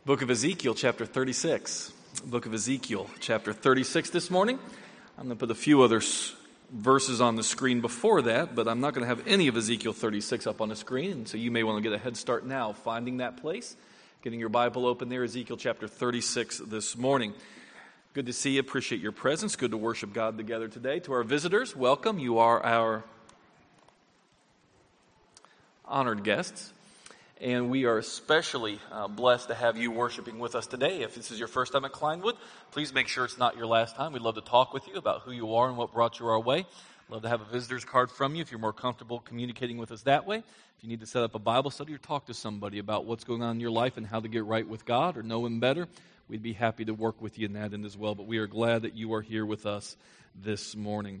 Book of Ezekiel, chapter 36. Book of Ezekiel, chapter 36 this morning. I'm going to put a few other verses on the screen before that, but I'm not going to have any of Ezekiel 36 up on the screen, and so you may want to get a head start now finding that place, getting your Bible open there, Ezekiel chapter 36 this morning. Good to see you. Appreciate your presence. Good to worship God together today. To our visitors, welcome. You are our honored guests. And we are especially blessed to have you worshiping with us today. If this is your first time at Kleinwood, please make sure it's not your last time. We'd love to talk with you about who you are and what brought you our way. Love to have a visitor's card from you if you're more comfortable communicating with us that way. If you need to set up a Bible study or talk to somebody about what's going on in your life and how to get right with God or know Him better, we'd be happy to work with you in that end as well. But we are glad that you are here with us this morning.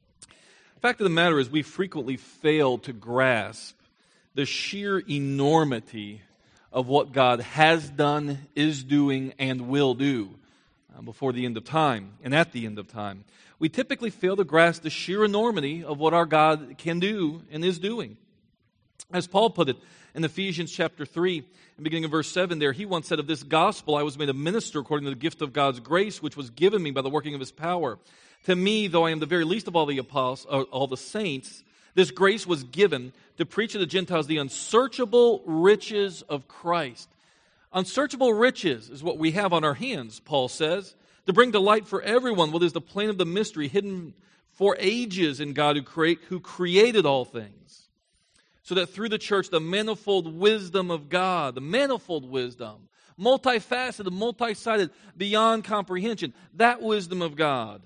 The fact of the matter is we frequently fail to grasp the sheer enormity of what God has done, is doing, and will do before the end of time and at the end of time. We typically fail to grasp the sheer enormity of what our God can do and is doing. As Paul put it in Ephesians chapter 3, beginning of verse 7 there, he once said, "Of this gospel I was made a minister according to the gift of God's grace, which was given me by the working of His power. To me, though I am the very least of all the apostles, all the saints, this grace was given to preach to the Gentiles the unsearchable riches of Christ." Unsearchable riches is what we have on our hands, Paul says, to bring to light for everyone what is the plan of the mystery hidden for ages in God who created all things, so that through the church the manifold wisdom of God, the manifold wisdom, multifaceted, multi-sided, beyond comprehension, that wisdom of God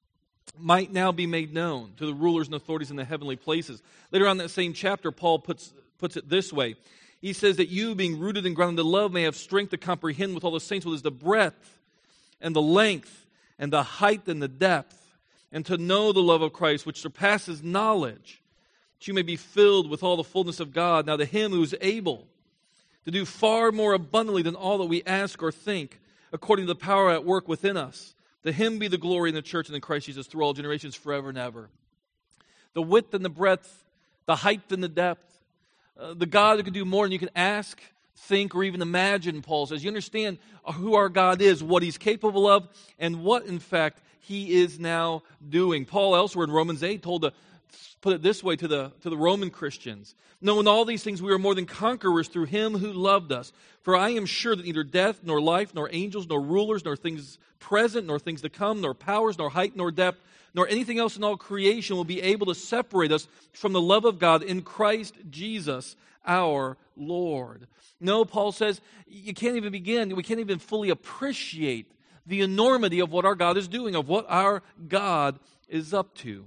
might now be made known to the rulers and authorities in the heavenly places. Later on in that same chapter, Paul puts it this way. He says that you, being rooted and grounded in love, may have strength to comprehend with all the saints what is the breadth and the length and the height and the depth, and to know the love of Christ, which surpasses knowledge, that you may be filled with all the fullness of God. Now to Him who is able to do far more abundantly than all that we ask or think, according to the power at work within us, to Him be the glory in the church and in Christ Jesus through all generations forever and ever. The width and the breadth, the height and the depth, the God who can do more than you can ask, think, or even imagine, Paul says. You understand who our God is, what He's capable of, and what, in fact, He is now doing. Paul elsewhere in Romans 8 told to put it this way to the Roman Christians. "Knowing all these things, we are more than conquerors through Him who loved us. For I am sure that neither death, nor life, nor angels, nor rulers, nor things present, nor things to come, nor powers, nor height, nor depth, nor anything else in all creation will be able to separate us from the love of God in Christ Jesus our Lord." No, Paul says, we can't even fully appreciate the enormity of what our God is doing, of what our God is up to.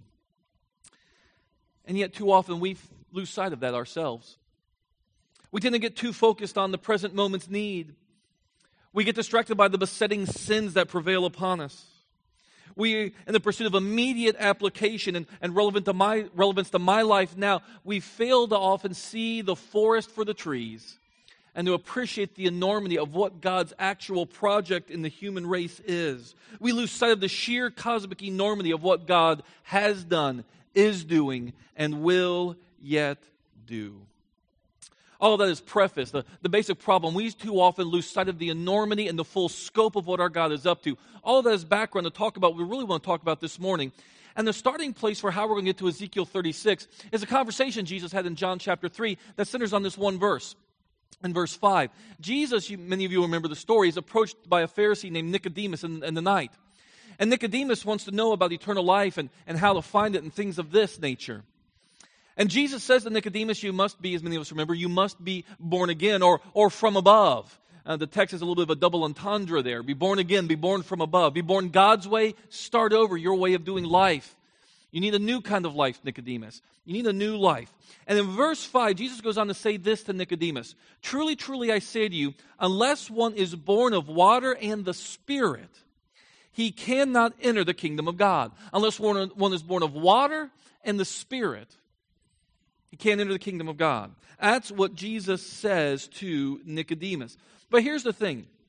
And yet too often we lose sight of that ourselves. We tend to get too focused on the present moment's need. We get distracted by the besetting sins that prevail upon us. We, in the pursuit of immediate application and relevance to my life now, we fail to often see the forest for the trees and to appreciate the enormity of what God's actual project in the human race is. We lose sight of the sheer cosmic enormity of what God has done, is doing, and will yet do. All of that is preface, the basic problem. We too often lose sight of the enormity and the full scope of what our God is up to. All of that is background to talk about what we really want to talk about this morning. And the starting place for how we're going to get to Ezekiel 36 is a conversation Jesus had in John chapter 3 that centers on this one verse. In verse 5, Jesus, many of you remember the story, is approached by a Pharisee named Nicodemus in the night. And Nicodemus wants to know about eternal life and how to find it and things of this nature. And Jesus says to Nicodemus, you must be, as many of us remember, you must be born again or from above. The text is a little bit of a double entendre there. Be born again, be born from above. Be born God's way, start over your way of doing life. You need a new kind of life, Nicodemus. You need a new life. And in verse 5, Jesus goes on to say this to Nicodemus. "Truly, truly, I say to you, unless one is born of water and the Spirit, he cannot enter the kingdom of God." Unless one is born of water and the Spirit, he can't enter the kingdom of God. That's what Jesus says to Nicodemus. But here's the thing.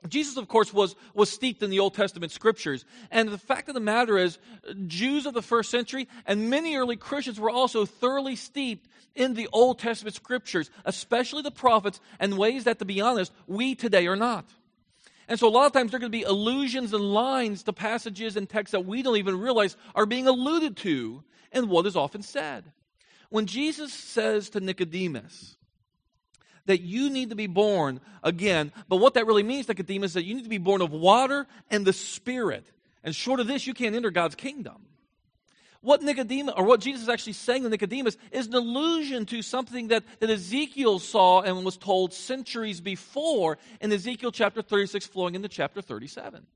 Jesus, of course, was steeped in the Old Testament scriptures. And the fact of the matter is, Jews of the first century and many early Christians were also thoroughly steeped in the Old Testament scriptures, especially the prophets, in ways that, to be honest, we today are not. And so a lot of times there are going to be allusions and lines to passages and texts that we don't even realize are being alluded to in what is often said. When Jesus says to Nicodemus that you need to be born again, but what that really means, Nicodemus, is that you need to be born of water and the Spirit. And short of this, you can't enter God's kingdom. What Nicodemus, or what Jesus is actually saying to Nicodemus, is an allusion to something that Ezekiel saw and was told centuries before in Ezekiel chapter 36 flowing into chapter 37.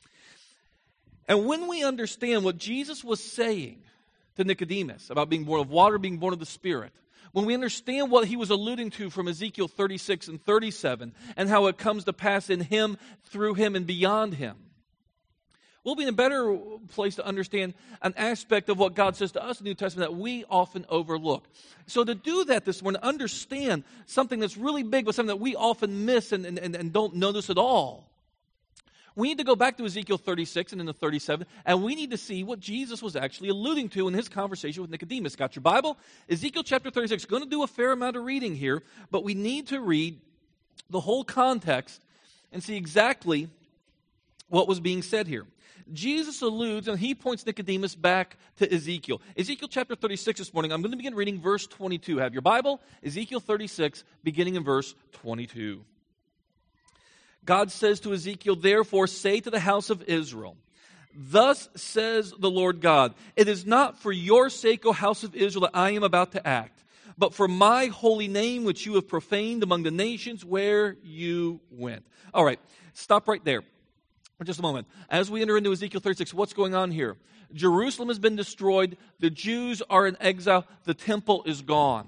And when we understand what Jesus was saying to Nicodemus about being born of water, being born of the Spirit, when we understand what he was alluding to from Ezekiel 36 and 37 and how it comes to pass in him, through him, and beyond him, we'll be in a better place to understand an aspect of what God says to us in the New Testament that we often overlook. So to do that this morning, understand something that's really big, but something that we often miss and don't notice at all. We need to go back to Ezekiel 36 and into 37, and we need to see what Jesus was actually alluding to in his conversation with Nicodemus. Got your Bible? Ezekiel chapter 36. Going to do a fair amount of reading here, but we need to read the whole context and see exactly what was being said here. Jesus alludes, and he points Nicodemus back to Ezekiel. Ezekiel chapter 36 this morning, I'm going to begin reading verse 22. Have your Bible? Ezekiel 36, beginning in verse 22. God says to Ezekiel, therefore say to the house of Israel, thus says the Lord God, it is not for your sake, O house of Israel, that I am about to act, but for my holy name which you have profaned among the nations where you went. All right, stop right there for just a moment. As we enter into Ezekiel 36, what's going on here? Jerusalem has been destroyed. The Jews are in exile. The temple is gone.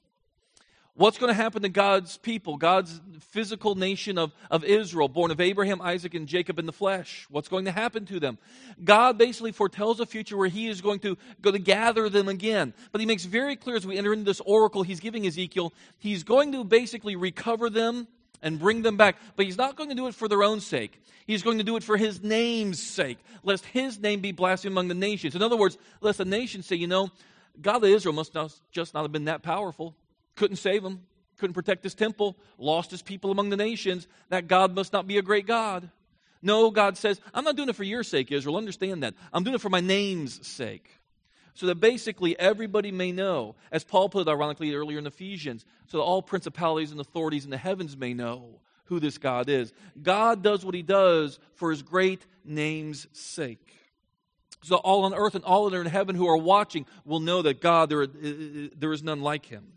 What's going to happen to God's people, God's physical nation of Israel, born of Abraham, Isaac, and Jacob in the flesh? What's going to happen to them? God basically foretells a future where he is going to gather them again. But he makes very clear as we enter into this oracle he's giving Ezekiel, he's going to basically recover them and bring them back. But he's not going to do it for their own sake. He's going to do it for his name's sake, lest his name be blasphemed among the nations. In other words, lest the nations say, God of Israel must just not have been that powerful. Couldn't save him, couldn't protect his temple, lost his people among the nations. That God must not be a great God. No, God says, I'm not doing it for your sake, Israel. Understand that. I'm doing it for my name's sake. So that basically everybody may know, as Paul put it ironically earlier in Ephesians, so that all principalities and authorities in the heavens may know who this God is. God does what he does for his great name's sake. So all on earth and all that are in heaven who are watching will know that God, there is none like him.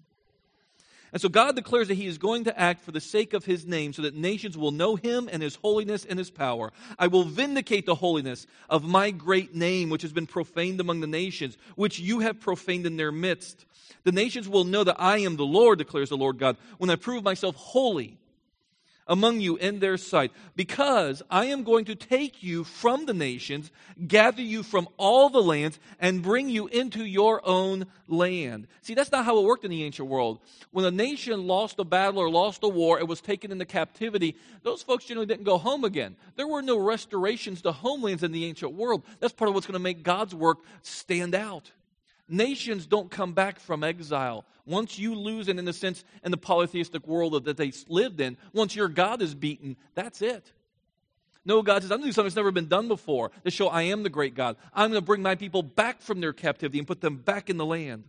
And so God declares that he is going to act for the sake of his name so that nations will know him and his holiness and his power. I will vindicate the holiness of my great name, which has been profaned among the nations, which you have profaned in their midst. The nations will know that I am the Lord, declares the Lord God, when I prove myself holy among you in their sight, because I am going to take you from the nations, gather you from all the lands, and bring you into your own land. See, that's not how it worked in the ancient world. When a nation lost a battle or lost a war, it was taken into captivity. Those folks generally didn't go home again. There were no restorations to homelands in the ancient world. That's part of what's going to make God's work stand out. Nations don't come back from exile. Once you lose, and in a sense, in the polytheistic world that they lived in, once your God is beaten, that's it. No, God says, I'm going to do something that's never been done before to show I am the great God. I'm going to bring my people back from their captivity and put them back in the land.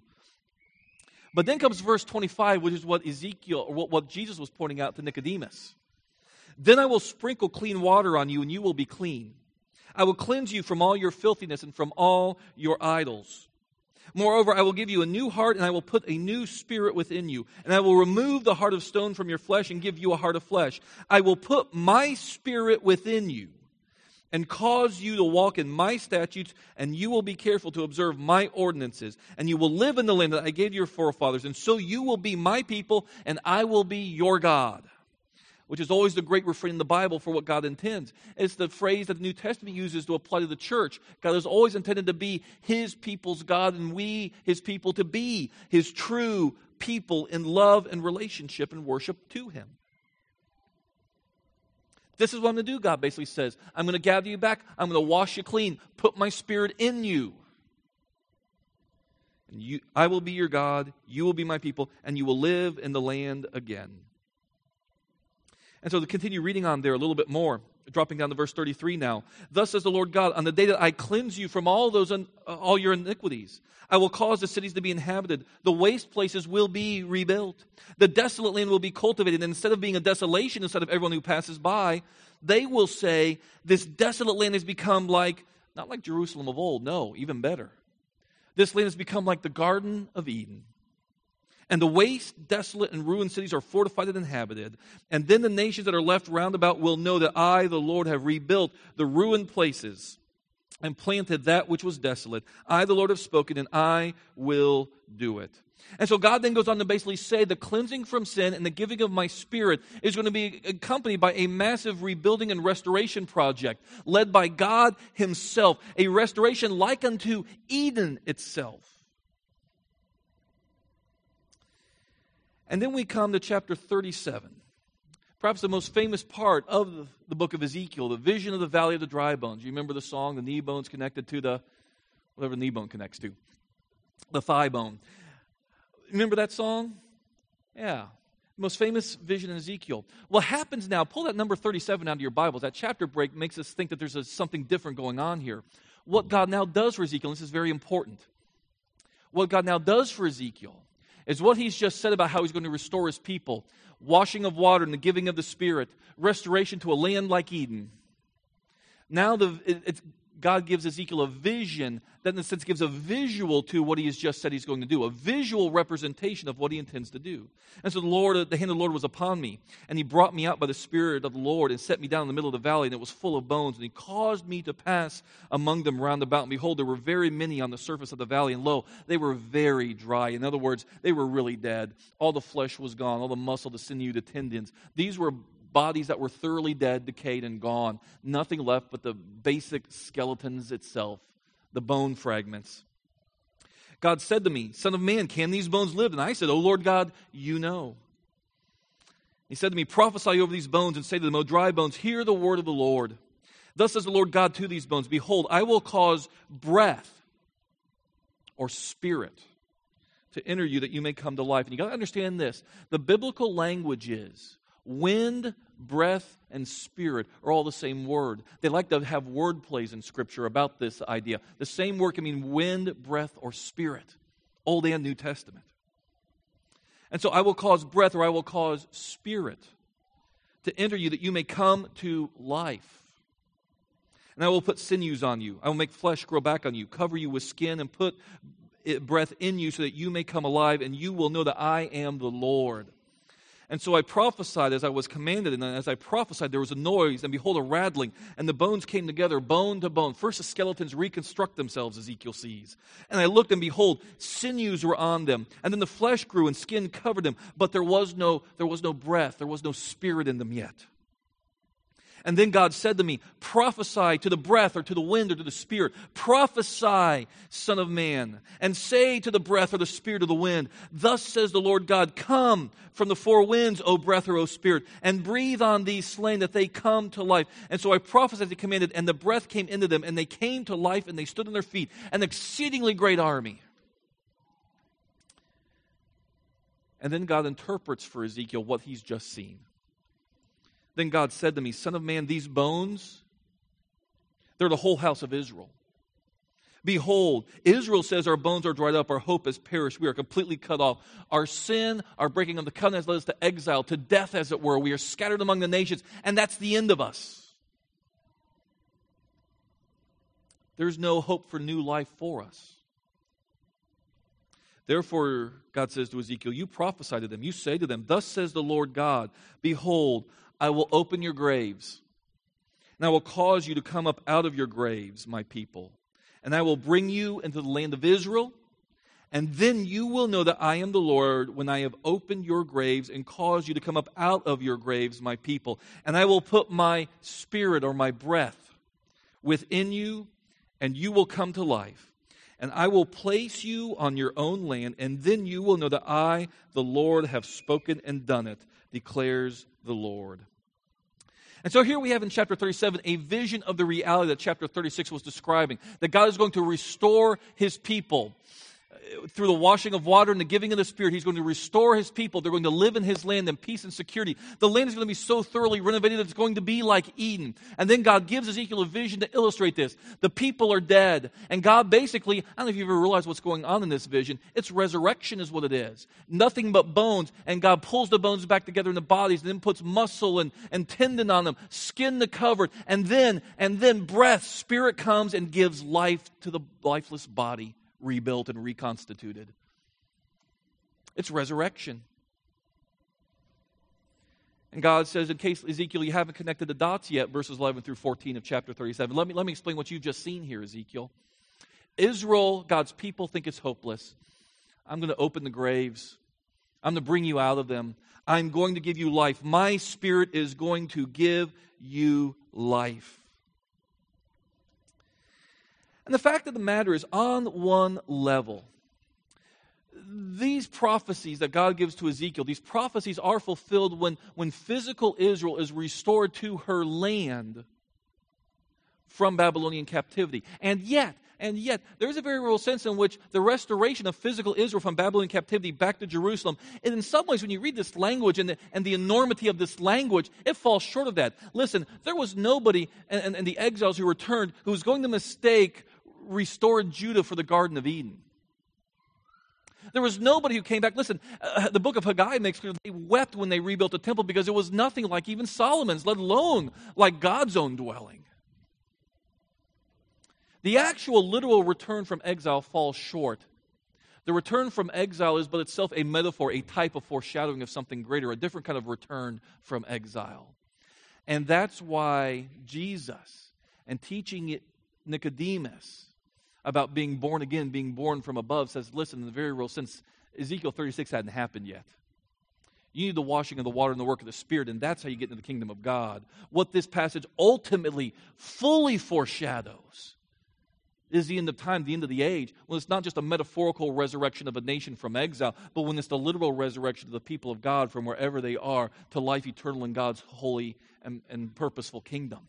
But then comes verse 25, which is what Ezekiel, or what Jesus was pointing out to Nicodemus. Then I will sprinkle clean water on you, and you will be clean. I will cleanse you from all your filthiness and from all your idols. Moreover, I will give you a new heart, and I will put a new spirit within you. And I will remove the heart of stone from your flesh and give you a heart of flesh. I will put my spirit within you and cause you to walk in my statutes, and you will be careful to observe my ordinances. And you will live in the land that I gave your forefathers. And so you will be my people, and I will be your God. Which is always the great refrain in the Bible for what God intends. It's the phrase that the New Testament uses to apply to the church. God has always intended to be his people's God, and we, his people, to be his true people in love and relationship and worship to him. This is what I'm going to do, God basically says. I'm going to gather you back. I'm going to wash you clean, put my Spirit in you. And I will be your God, you will be my people, and you will live in the land again. And so to continue reading on there a little bit more, dropping down to verse 33 now. Thus says the Lord God, on the day that I cleanse you from all your iniquities, I will cause the cities to be inhabited. The waste places will be rebuilt. The desolate land will be cultivated. And instead of being a desolation, instead of everyone who passes by, they will say, this desolate land has become not like Jerusalem of old. No, even better. This land has become like the Garden of Eden. And the waste, desolate, and ruined cities are fortified and inhabited. And then the nations that are left round about will know that I, the Lord, have rebuilt the ruined places and planted that which was desolate. I, the Lord, have spoken, and I will do it. And so God then goes on to basically say the cleansing from sin and the giving of my Spirit is going to be accompanied by a massive rebuilding and restoration project led by God Himself, a restoration like unto Eden itself. And then we come to chapter 37, perhaps the most famous part of the book of Ezekiel, the vision of the valley of the dry bones. You remember the song, the knee bone's connected to whatever the knee bone connects to, the thigh bone. Remember that song? Yeah. Most famous vision in Ezekiel. What happens now, pull that number 37 out of your Bibles. That chapter break makes us think that there's something different going on here. What God now does for Ezekiel, and this is very important. What God now does for Ezekiel is what He's just said about how He's going to restore His people. Washing of water and the giving of the Spirit. Restoration to a land like Eden. Now God gives Ezekiel a vision that in a sense gives a visual to what He has just said He's going to do. A visual representation of what He intends to do. And so the hand of the Lord was upon me. And He brought me out by the Spirit of the Lord and set me down in the middle of the valley. And it was full of bones. And He caused me to pass among them round about. And behold, there were very many on the surface of the valley. And lo, they were very dry. In other words, they were really dead. All the flesh was gone. All the muscle, the sinew, the tendons. These were bodies that were thoroughly dead, decayed, and gone. Nothing left but the basic skeletons itself, the bone fragments. God said to me, Son of man, can these bones live? And I said, O Lord God, you know. He said to me, prophesy over these bones and say to them, O dry bones, hear the word of the Lord. Thus says the Lord God to these bones, behold, I will cause breath or spirit to enter you that you may come to life. And you got to understand this. The biblical language is wind, breath, and spirit are all the same word. They like to have word plays in Scripture about this idea. The same word can mean wind, breath, or spirit, Old and New Testament. And so I will cause breath or I will cause spirit to enter you that you may come to life. And I will put sinews on you. I will make flesh grow back on you, cover you with skin, and put breath in you so that you may come alive, and you will know that I am the Lord. And so I prophesied as I was commanded, and as I prophesied, there was a noise, and behold, a rattling, and the bones came together, bone to bone. First the skeletons reconstruct themselves, Ezekiel sees. And I looked, and behold, sinews were on them, and then the flesh grew, and skin covered them, but there was no breath, there was no spirit in them yet. And then God said to me, prophesy to the breath or to the wind or to the spirit. Prophesy, Son of man, and say to the breath or the spirit or the wind, thus says the Lord God, come from the four winds, O breath or O spirit, and breathe on these slain that they come to life. And so I prophesied as He commanded, and the breath came into them, and they came to life, and they stood on their feet, an exceedingly great army. And then God interprets for Ezekiel what he's just seen. Then God said to me, Son of man, these bones, they're the whole house of Israel. Behold, Israel says our bones are dried up, our hope has perished, we are completely cut off. Our sin, our breaking of the covenant has led us to exile, to death as it were. We are scattered among the nations, and that's the end of us. There's no hope for new life for us. Therefore, God says to Ezekiel, you prophesy to them, you say to them, thus says the Lord God, behold, I will open your graves, and I will cause you to come up out of your graves, my people. And I will bring you into the land of Israel, and then you will know that I am the Lord when I have opened your graves and caused you to come up out of your graves, my people. And I will put my spirit or my breath within you, and you will come to life. And I will place you on your own land, and then you will know that I, the Lord, have spoken and done it, declares the Lord. And so here we have in chapter 37 a vision of the reality that chapter 36 was describing, that God is going to restore His people. Through the washing of water and the giving of the Spirit, He's going to restore His people. They're going to live in His land in peace and security. The land is going to be so thoroughly renovated that it's going to be like Eden. And then God gives Ezekiel a vision to illustrate this. The people are dead. And God basically, I don't know if you've ever realized what's going on in this vision. It's resurrection is what it is. Nothing but bones. And God pulls the bones back together in the bodies and then puts muscle and tendon on them, skin to cover. And then breath, Spirit comes and gives life to the lifeless body, rebuilt and reconstituted. It's resurrection. And God says, in case, Ezekiel, you haven't connected the dots yet, verses 11 through 14 of chapter 37. Let me explain what you've just seen here, Ezekiel. Israel, God's people, think it's hopeless. I'm going to open the graves. I'm going to bring you out of them. I'm going to give you life. My Spirit is going to give you life. And the fact of the matter is, on one level, these prophecies that God gives to Ezekiel, these prophecies are fulfilled when physical Israel is restored to her land from Babylonian captivity. And yet, there is a very real sense in which the restoration of physical Israel from Babylonian captivity back to Jerusalem, and in some ways when you read this language and the enormity of this language, it falls short of that. Listen, there was nobody in the exiles who returned who was going to mistake restored Judah for the Garden of Eden. There was nobody who came back. Listen, the book of Haggai makes clear they wept when they rebuilt the temple because it was nothing like even Solomon's, let alone like God's own dwelling. The actual literal return from exile falls short. The return from exile is but itself a metaphor, a type of foreshadowing of something greater, a different kind of return from exile. And that's why Jesus, and teaching it Nicodemus about being born again, being born from above, says, listen, in the very real sense, Ezekiel 36 hadn't happened yet. You need the washing of the water and the work of the Spirit, and that's how you get into the kingdom of God. What this passage ultimately fully foreshadows is the end of time, the end of the age, when it's not just a metaphorical resurrection of a nation from exile, but when it's the literal resurrection of the people of God from wherever they are to life eternal in God's holy and purposeful kingdom.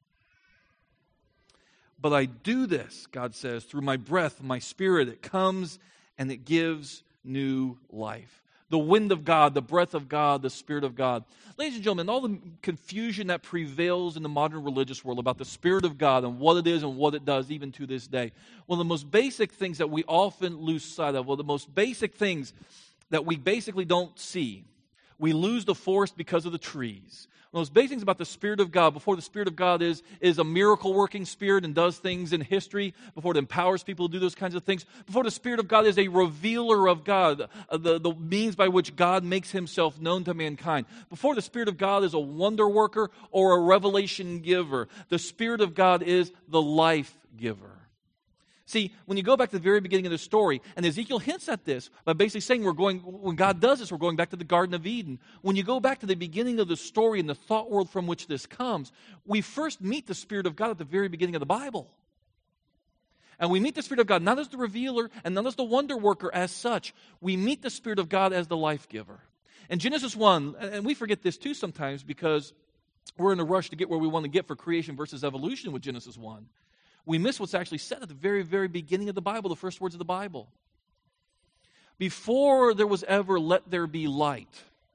But I do this, God says, through my breath, my Spirit. It comes and it gives new life. The wind of God, the breath of God, the Spirit of God. Ladies and gentlemen, all the confusion that prevails in the modern religious world about the Spirit of God and what it is and what it does even to this day, one of the most basic things that we often lose sight of, one of the most basic things that we basically don't see, we lose the forest because of the trees. One of those basic things about the Spirit of God, before the Spirit of God is a miracle-working Spirit and does things in history, before it empowers people to do those kinds of things, before the Spirit of God is a revealer of God, the means by which God makes Himself known to mankind, before the Spirit of God is a wonder worker or a revelation giver, the Spirit of God is the life giver. See, when you go back to the very beginning of the story, and Ezekiel hints at this by basically saying when God does this, we're going back to the Garden of Eden. When you go back to the beginning of the story and the thought world from which this comes, we first meet the Spirit of God at the very beginning of the Bible. And we meet the Spirit of God not as the revealer and not as the wonder worker as such. We meet the Spirit of God as the life giver. In Genesis 1, and we forget this too sometimes because we're in a rush to get where we want to get for creation versus evolution with Genesis 1. We miss what's actually said at the very, very beginning of the Bible, the first words of the Bible. Before there was ever let there be light,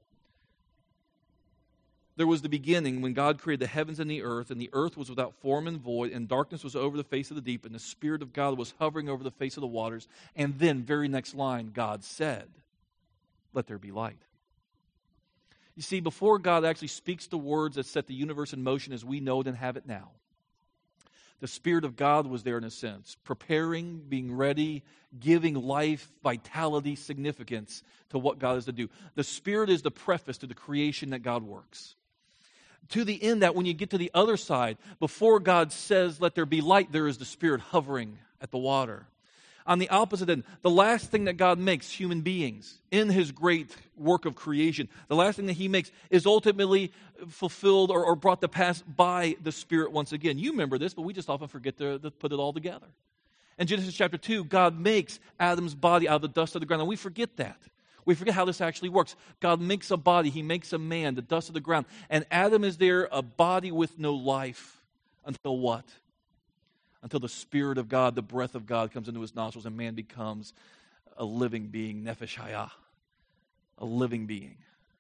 there was the beginning when God created the heavens and the earth was without form and void, and darkness was over the face of the deep, and the Spirit of God was hovering over the face of the waters. And then, very next line, God said, let there be light. You see, before God actually speaks the words that set the universe in motion as we know it and have it now, the Spirit of God was there in a sense, preparing, being ready, giving life, vitality, significance to what God is to do. The Spirit is the preface to the creation that God works. To the end that when you get to the other side, before God says, let there be light, there is the Spirit hovering at the water. On the opposite end, the last thing that God makes, human beings, in His great work of creation, the last thing that He makes is ultimately fulfilled or brought to pass by the Spirit once again. You remember this, but we just often forget to put it all together. In Genesis chapter 2, God makes Adam's body out of the dust of the ground, and we forget that. We forget how this actually works. God makes a body. He makes a man, the dust of the ground. And Adam is there, a body with no life. Until what? Until the Spirit of God, the breath of God comes into his nostrils and man becomes a living being, nefesh hayah, a living being.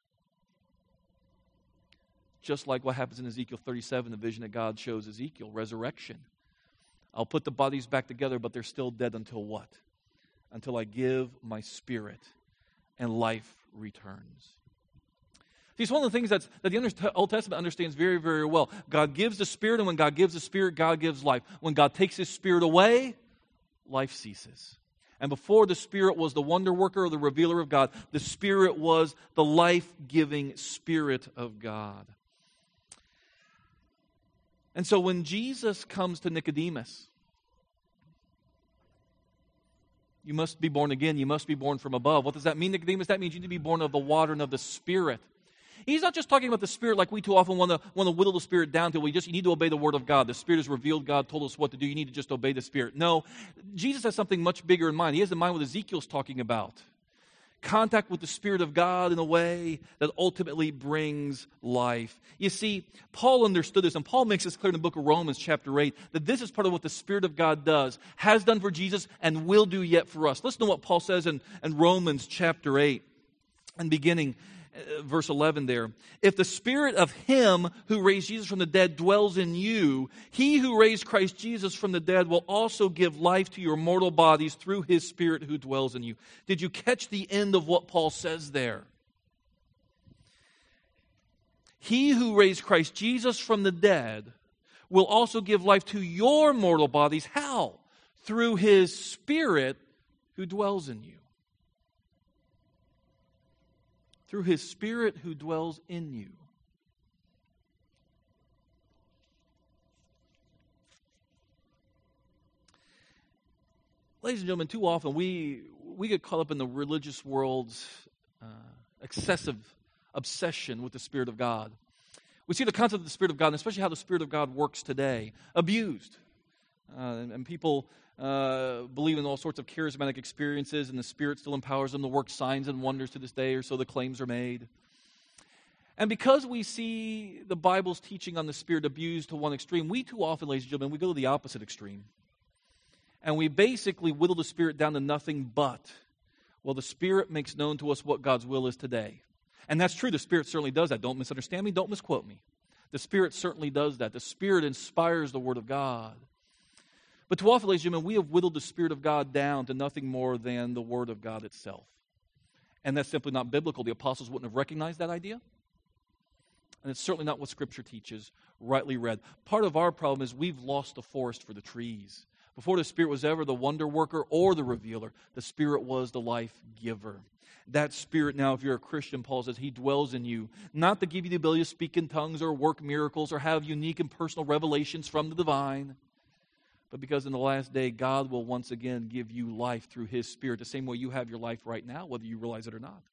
Just like what happens in Ezekiel 37, the vision that God shows Ezekiel, resurrection. I'll put the bodies back together, but they're still dead until what? Until I give my Spirit and life returns. See, it's one of the things that the Old Testament understands very, very well. God gives the Spirit, and when God gives the Spirit, God gives life. When God takes His Spirit away, life ceases. And before the Spirit was the wonder worker or the revealer of God, the Spirit was the life-giving Spirit of God. And so when Jesus comes to Nicodemus, you must be born again. You must be born from above. What does that mean, Nicodemus? That means you need to be born of the water and of the Spirit. He's not just talking about the Spirit like we too often want to whittle the Spirit down to. You need to obey the Word of God. The Spirit has revealed God, told us what to do. You need to just obey the Spirit. No, Jesus has something much bigger in mind. He has in mind what Ezekiel's talking about. Contact with the Spirit of God in a way that ultimately brings life. You see, Paul understood this, and Paul makes this clear in the book of Romans chapter 8, that this is part of what the Spirit of God does, has done for Jesus, and will do yet for us. Listen to what Paul says in Romans chapter 8, and beginning verse 11 there. If the Spirit of Him who raised Jesus from the dead dwells in you, He who raised Christ Jesus from the dead will also give life to your mortal bodies through His Spirit who dwells in you. Did you catch the end of what Paul says there? He who raised Christ Jesus from the dead will also give life to your mortal bodies. How? Through His Spirit who dwells in you. Through His Spirit who dwells in you. Ladies and gentlemen, too often we get caught up in the religious world's excessive obsession with the Spirit of God. We see the concept of the Spirit of God, and especially how the Spirit of God works today, abused. And people believe in all sorts of charismatic experiences, and the Spirit still empowers them to work signs and wonders to this day, or so the claims are made. And because we see the Bible's teaching on the Spirit abused to one extreme, we too often, ladies and gentlemen, we go to the opposite extreme. And we basically whittle the Spirit down to nothing but, well, the Spirit makes known to us what God's will is today. And that's true, the Spirit certainly does that. Don't misunderstand me, don't misquote me. The Spirit certainly does that. The Spirit inspires the Word of God. But too often, ladies and gentlemen, we have whittled the Spirit of God down to nothing more than the Word of God itself. And that's simply not biblical. The apostles wouldn't have recognized that idea. And it's certainly not what Scripture teaches, rightly read. Part of our problem is we've lost the forest for the trees. Before the Spirit was ever the wonder worker or the revealer, the Spirit was the life giver. That Spirit now, if you're a Christian, Paul says, He dwells in you, not to give you the ability to speak in tongues or work miracles or have unique and personal revelations from the divine, but because in the last day, God will once again give you life through His Spirit, the same way you have your life right now, whether you realize it or not.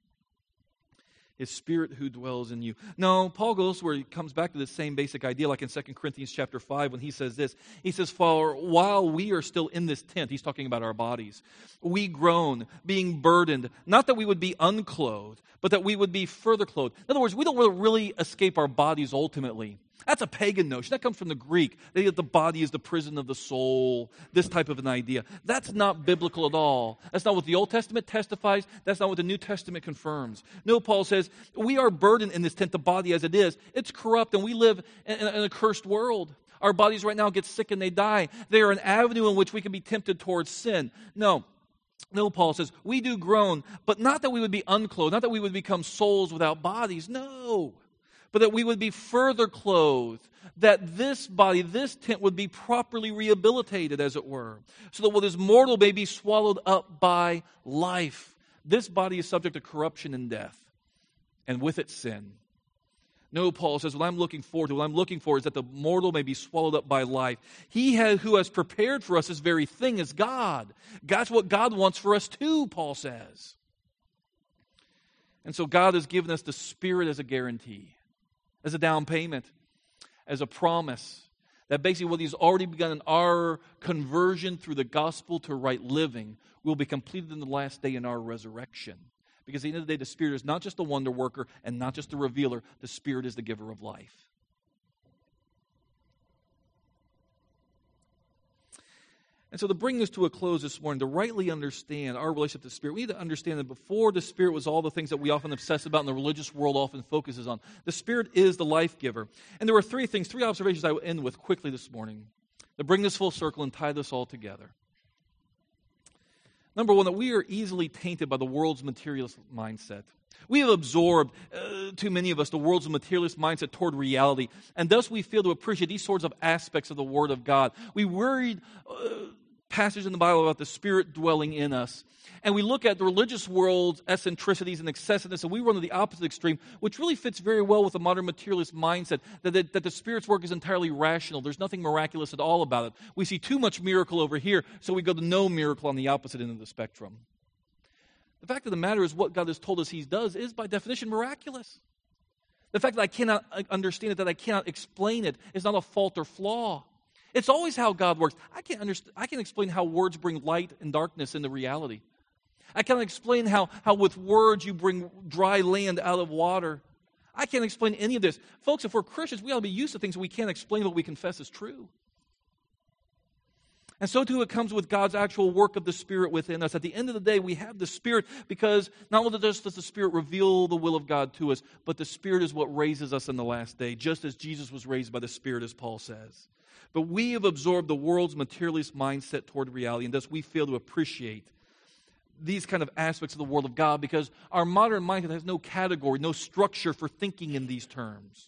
His Spirit who dwells in you. No, Paul goes where he comes back to the same basic idea, like in 2 Corinthians chapter 5, when he says this. He says, for while we are still in this tent, he's talking about our bodies, we groan, being burdened, not that we would be unclothed, but that we would be further clothed. In other words, we don't really escape our bodies ultimately. That's a pagan notion. That comes from the Greek. That the body is the prison of the soul. This type of an idea. That's not biblical at all. That's not what the Old Testament testifies. That's not what the New Testament confirms. No, Paul says, we are burdened in this tent, the body as it is. It's corrupt and we live in a cursed world. Our bodies right now get sick and they die. They are an avenue in which we can be tempted towards sin. No, Paul says, we do groan, but not that we would be unclothed, not that we would become souls without bodies. No. But that we would be further clothed, that this body, this tent would be properly rehabilitated, as it were, so that what is mortal may be swallowed up by life. This body is subject to corruption and death, and with it sin. No, Paul says, what I'm looking for is that the mortal may be swallowed up by life. Who has prepared for us this very thing is God. That's what God wants for us too, Paul says. And so God has given us the Spirit as a guarantee, as a down payment, as a promise, that basically what He's already begun in our conversion through the gospel to right living will be completed in the last day in our resurrection. Because at the end of the day, the Spirit is not just the wonder worker and not just the revealer. The Spirit is the giver of life. And so to bring this to a close this morning, to rightly understand our relationship to the Spirit, we need to understand that before the Spirit was all the things that we often obsess about and the religious world often focuses on. The Spirit is the life giver. And there were three observations I will end with quickly this morning to bring this full circle and tie this all together. Number one, that we are easily tainted by the world's materialist mindset. We have absorbed, too many of us, the world's materialist mindset toward reality, and thus we fail to appreciate these sorts of aspects of the Word of God. We worried passage in the Bible about the Spirit dwelling in us, and we look at the religious world's eccentricities and excessiveness, and we run to the opposite extreme, which really fits very well with the modern materialist mindset, that the Spirit's work is entirely rational. There's nothing miraculous at all about it. We see too much miracle over here, so we go to no miracle on the opposite end of the spectrum. The fact of the matter is what God has told us He does is by definition miraculous. The fact that I cannot understand it, that I cannot explain it, is not a fault or flaw. It's always how God works. I can't explain how words bring light and darkness into reality. I can't explain how with words you bring dry land out of water. I can't explain any of this. Folks, if we're Christians, we ought to be used to things that we can't explain but we confess is true. And so too it comes with God's actual work of the Spirit within us. At the end of the day, we have the Spirit because not only does the Spirit reveal the will of God to us, but the Spirit is what raises us in the last day, just as Jesus was raised by the Spirit, as Paul says. But we have absorbed the world's materialist mindset toward reality, and thus we fail to appreciate these kind of aspects of the Word of God because our modern mindset has no category, no structure for thinking in these terms.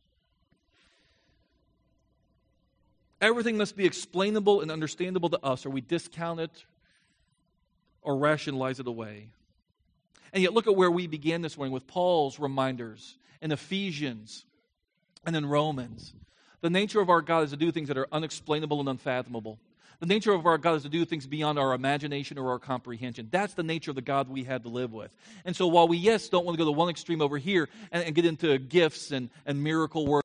Everything must be explainable and understandable to us, or we discount it or rationalize it away. And yet look at where we began this morning with Paul's reminders in Ephesians and in Romans. The nature of our God is to do things that are unexplainable and unfathomable. The nature of our God is to do things beyond our imagination or our comprehension. That's the nature of the God we had to live with. And so while we, yes, don't want to go to one extreme over here and get into gifts and miracle work,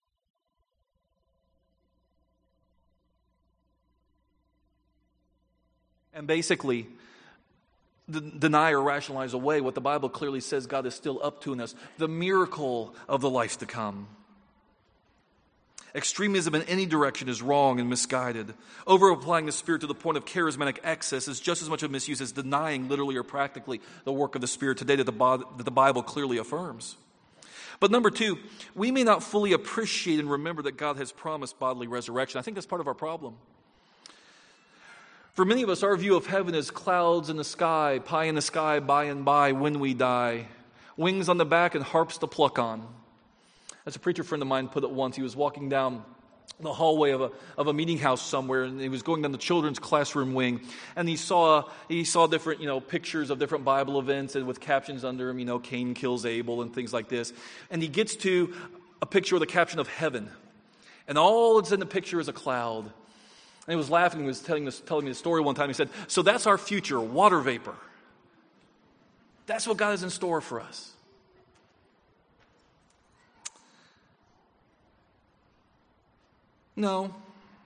and basically deny or rationalize away what the Bible clearly says God is still up to in us, the miracle of the life to come. Extremism in any direction is wrong and misguided. Over-applying the Spirit to the point of charismatic excess is just as much a misuse as denying, literally or practically, the work of the Spirit today that the Bible clearly affirms. But number two, we may not fully appreciate and remember that God has promised bodily resurrection. I think that's part of our problem. For many of us, our view of heaven is clouds in the sky, pie in the sky, by and by, when we die, wings on the back and harps to pluck on. As a preacher friend of mine put it once, he was walking down the hallway of a meeting house somewhere, and he was going down the children's classroom wing, and he saw different pictures of different Bible events and with captions under them, Cain kills Abel and things like this. And he gets to a picture with a caption of heaven, and all that's in the picture is a cloud. And he was laughing. He was telling me the story one time. He said, "So that's our future, water vapor. That's what God has in store for us." No.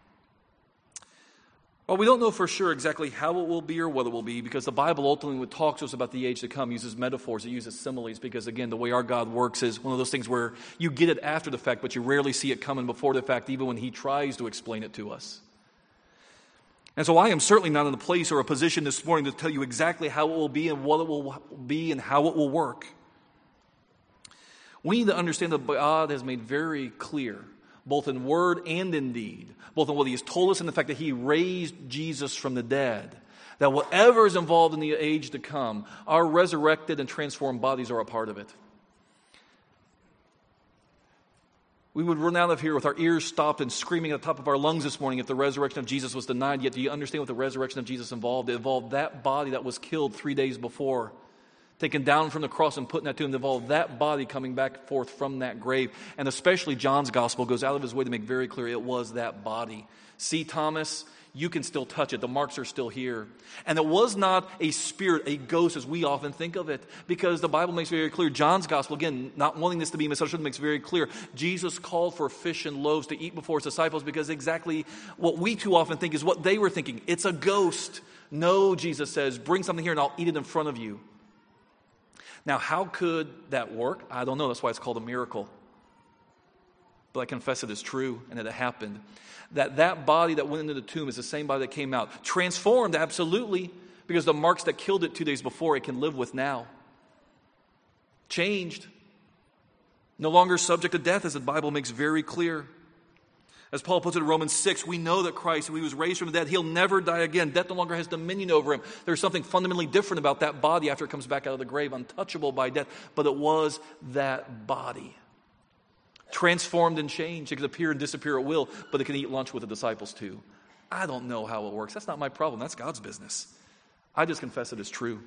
Well, we don't know for sure exactly how it will be or what it will be because the Bible ultimately talks to us about the age to come, uses metaphors, it uses similes because, again, the way our God works is one of those things where you get it after the fact, but you rarely see it coming before the fact, even when He tries to explain it to us. And so I am certainly not in a place or a position this morning to tell you exactly how it will be and what it will be and how it will work. We need to understand that God has made very clear, both in word and in deed, both in what He has told us and the fact that He raised Jesus from the dead, that whatever is involved in the age to come, our resurrected and transformed bodies are a part of it. We would run out of here with our ears stopped and screaming at the top of our lungs this morning if the resurrection of Jesus was denied. Yet do you understand what the resurrection of Jesus involved? It involved that body that was killed 3 days before, taken down from the cross and put in that tomb. It involved that body coming back forth from that grave. And especially John's gospel goes out of his way to make very clear it was that body. See, Thomas, you can still touch it. The marks are still here. And it was not a spirit, a ghost, as we often think of it, because the Bible makes very clear. John's gospel, again, not wanting this to be misunderstood, makes very clear. Jesus called for fish and loaves to eat before His disciples because exactly what we too often think is what they were thinking. It's a ghost. No, Jesus says, bring something here and I'll eat it in front of you. Now, how could that work? I don't know. That's why it's called a miracle. But I confess it is true and that it happened. That body that went into the tomb is the same body that came out. Transformed, absolutely, because the marks that killed it 2 days before it can live with now. Changed. No longer subject to death, as the Bible makes very clear. As Paul puts it in Romans 6, we know that Christ, when he was raised from the dead, he'll never die again. Death no longer has dominion over him. There's something fundamentally different about that body after it comes back out of the grave, untouchable by death. But it was that body. Transformed and changed. It can appear and disappear at will, but it can eat lunch with the disciples too. I don't know how it works. That's not my problem. That's God's business. I just confess it is true.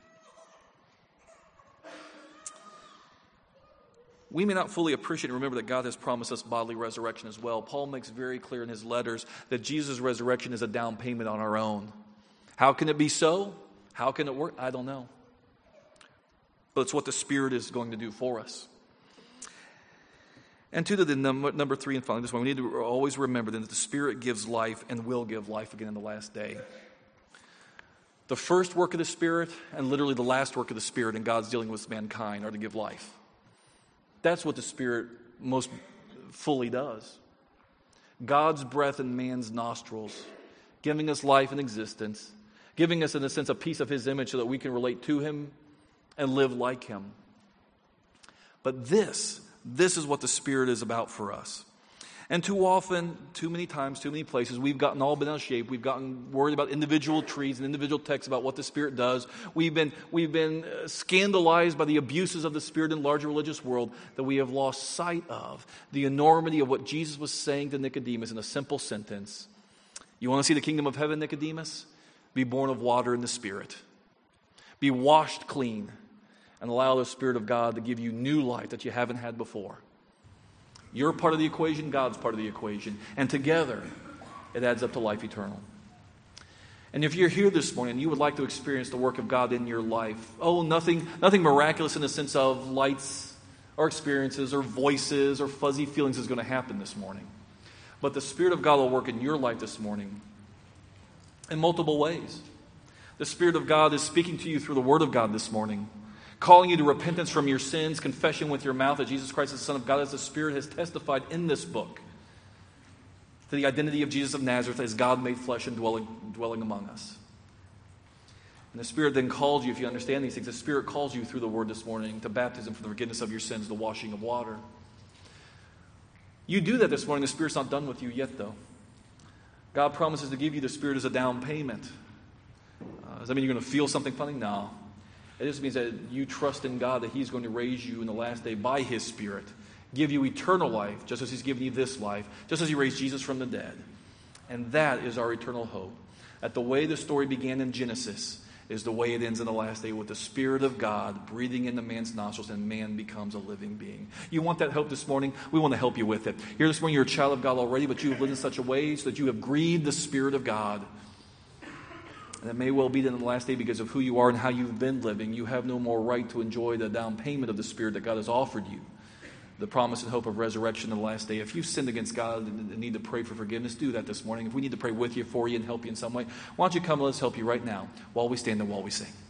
We may not fully appreciate and remember that God has promised us bodily resurrection as well. Paul makes very clear in his letters that Jesus' resurrection is a down payment on our own. How can it be so? How can it work? I don't know. But it's what the Spirit is going to do for us. And to the number 3 and finally, this one, we need to always remember that the Spirit gives life and will give life again in the last day. The first work of the Spirit and literally the last work of the Spirit in God's dealing with mankind are to give life. That's what the Spirit most fully does. God's breath in man's nostrils, giving us life and existence, giving us, in a sense, a piece of His image so that we can relate to Him and live like Him. But this is what the Spirit is about for us. And too often, too many times, too many places, we've gotten all bent out of shape. We've gotten worried about individual trees and individual texts about what the Spirit does. We've been scandalized by the abuses of the Spirit in the larger religious world that we have lost sight of the enormity of what Jesus was saying to Nicodemus in a simple sentence. You want to see the kingdom of heaven, Nicodemus? Be born of water and the Spirit. Be washed clean and allow the Spirit of God to give you new life that you haven't had before. You're part of the equation, God's part of the equation. And together, it adds up to life eternal. And if you're here this morning and you would like to experience the work of God in your life, nothing miraculous in the sense of lights or experiences or voices or fuzzy feelings is going to happen this morning. But the Spirit of God will work in your life this morning in multiple ways. The Spirit of God is speaking to you through the Word of God this morning, calling you to repentance from your sins, confession with your mouth that Jesus Christ is the Son of God, as the Spirit has testified in this book to the identity of Jesus of Nazareth as God made flesh and dwelling among us. And the Spirit then calls you, if you understand these things, the Spirit calls you through the Word this morning to baptism for the forgiveness of your sins, the washing of water. You do that this morning. The Spirit's not done with you yet, though. God promises to give you the Spirit as a down payment. Does that mean you're going to feel something funny? No. It just means that you trust in God that He's going to raise you in the last day by His Spirit, give you eternal life, just as He's given you this life, just as He raised Jesus from the dead. And that is our eternal hope. That the way the story began in Genesis is the way it ends in the last day, with the Spirit of God breathing into man's nostrils and man becomes a living being. You want that hope this morning? We want to help you with it. Here this morning you're a child of God already, but you have lived in such a way so that you have grieved the Spirit of God. And it may well be that in the last day, because of who you are and how you've been living, you have no more right to enjoy the down payment of the Spirit that God has offered you. The promise and hope of resurrection in the last day. If you've sinned against God and need to pray for forgiveness, do that this morning. If we need to pray with you, for you, and help you in some way, why don't you come and let's help you right now while we stand and while we sing.